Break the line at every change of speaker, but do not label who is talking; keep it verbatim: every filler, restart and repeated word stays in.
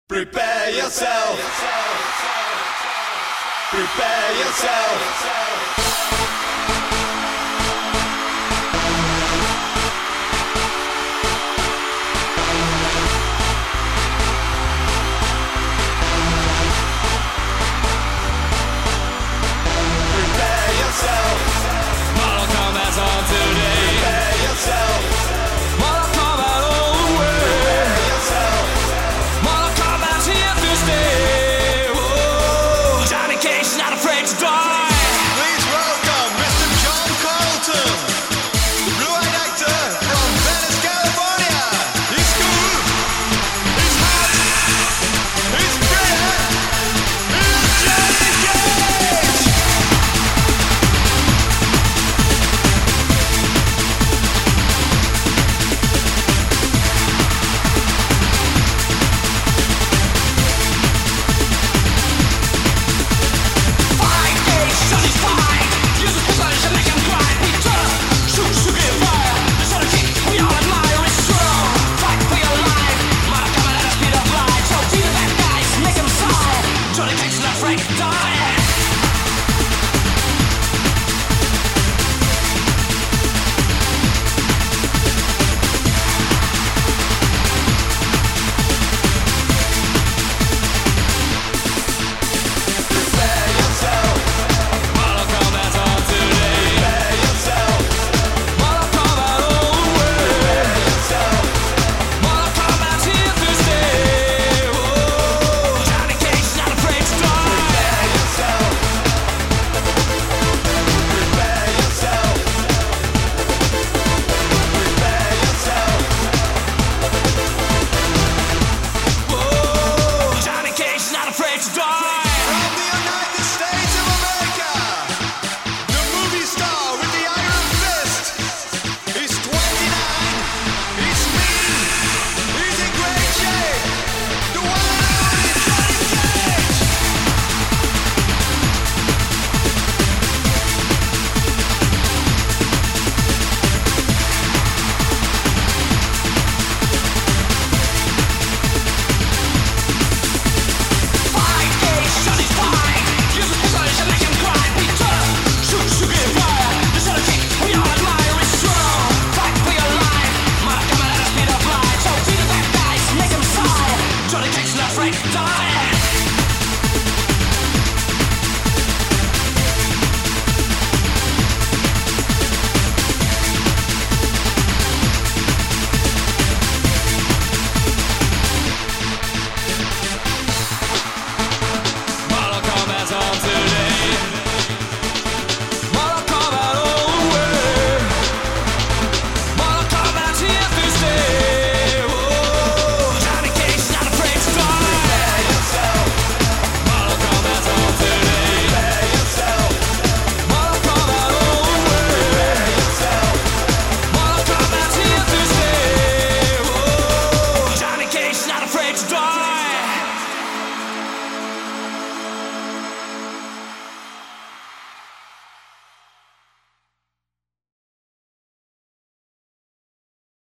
Prepare yourself. Prepare yourself.
Mortal Kombat's on today.
Prepare yourself.
Mortal Kombat all the way.
Prepare yourself.
Mortal Kombat's here to stay. Whoa. Johnny Cage's not afraid to die.
Please welcome Mister John Carlton, the blue-eyed actor from Venice, California. He's cool, he's hot, he's brilliant. He's Johnny Cage.
Fight, Cage, Johnny's fight. Use his punch to make him cry. He turns, shoots to get fire. The Johnny Cage we all admire is strong. Fight for your life. Mortal Kombat at the speed of light. So be the bad guys, make him sigh. Johnny Cage's not afraid to die.
Prepare yourself.
Mortal Kombat's on today.
Prepare yourself.
Mortal Kombat all the way.
Prepare yourself.
Mortal Kombat's here to stay. Whoa. Johnny Cage's not afraid to die.
Prepare yourself. Prepare yourself. Prepare yourself.
Whoa. Johnny Cage's not afraid to die.
From the United States of America, the movie star with the iron fist. He's twenty-nine, he's mean, he's in great shape. The one and only Johnny Cage.
Fight, Cage, Johnny's fight. Use his punch to make him cry. He turns, shoots to get fire. The Johnny Cage we all admire is strong. Fight for your life. Mortal Kombat at the speed of light. So be the bad guys, make him sigh. Johnny Cage's not afraid to die.